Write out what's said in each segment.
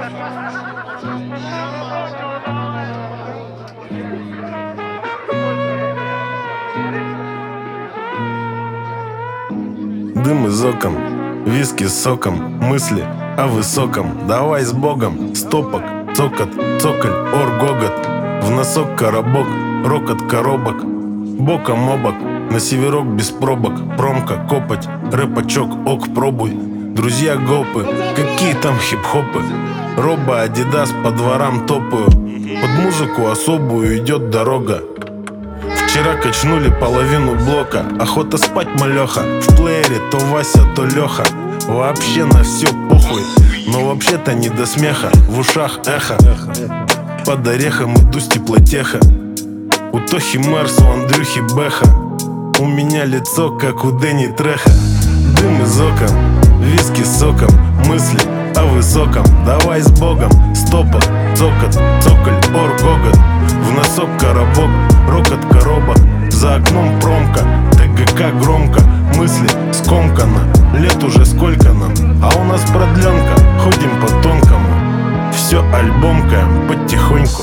Дым из окон, виски с соком, мысли о высоком. Давай с Богом, стопок, цокот, цоколь, ор, гогот. В носок коробок, рокот коробок. Боком обок, на северок без пробок. Промка, копоть, рэпачок, ок, пробуй. Друзья гопы, какие там хип-хопы. Роба, адидас, по дворам топаю. Под музыку особую идет дорога. Вчера качнули половину блока. Охота спать, малеха. В плеере то Вася, то Леха. Вообще на все похуй. Но вообще-то не до смеха. В ушах эхо. Под орехом иду с теплотеха. У Тохи Марс, у Андрюхи Бэха. У меня лицо, как у Дэнни Треха. Дым из окон, виски с соком, мысли о высоком. Давай с Богом, стопок, цокот, цоколь, ор, гогот. В носок коробок, рокот коробок. За окном промка, ТГК громко. Мысли скомкано, лет уже сколько нам. А у нас продленка, ходим по тонкому. Все альбомкаем потихоньку.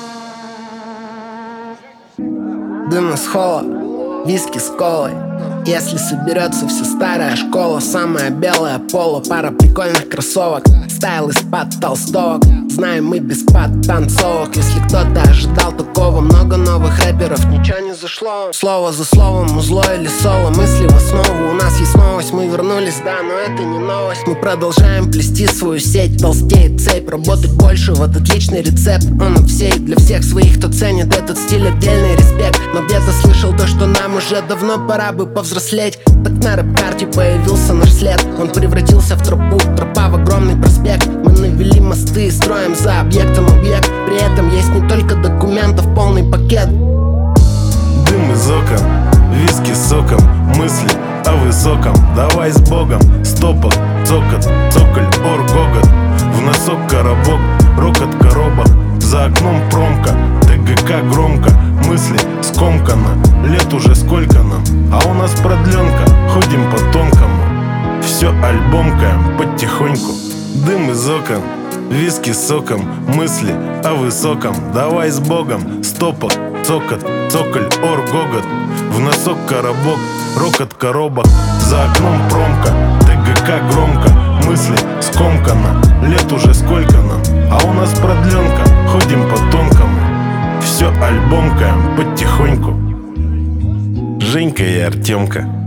Дым из холла, виски с колой. Если соберется вся старая школа, самая белая поло, пара прикольных кроссовок, стайл из-под толстовок. Знаем мы без подтанцовок. Если кто-то ожидал такого, много новых рэперов, ничего не зашло. Слово за словом, узло или соло, мысли в основу. У нас есть новость, мы вернулись, да, но это не новость. Мы продолжаем плести свою сеть, толстеет цепь. Работать больше, вот отличный рецепт. Он от всей, для всех своих, кто ценит этот стиль, отдельный респект. Но где-то слышал то, что нам уже давно пора бы повзрослеть. Так на рэп-карте появился наш след. Он превратился в тропу, тропа в огромный проспект. Мы навели мосты и строим за объектом объект. При этом есть не только документов, полный пакет. Дым из окон, виски с соком, мысли о высоком. Давай с Богом, стопок, цокот, цоколь, ор, гогот. В носок коробок, рокот коробок. За окном промка, ТГК громко. Мысли скомкано, лет уже сколько нам. А у нас продленка, ходим по тонкому. Все альбомкаем потихоньку. Дым из окон, виски с соком, мысли о высоком. Давай с Богом, стопок, цокот, цоколь, ор, гогот. В носок коробок, рокот коробок. За окном промка, ТГК громко. Мысли скомкано, лет уже сколько нам. А у нас продленка, ходим по тонкому. Все альбомкаем потихоньку. Женька и Артемка.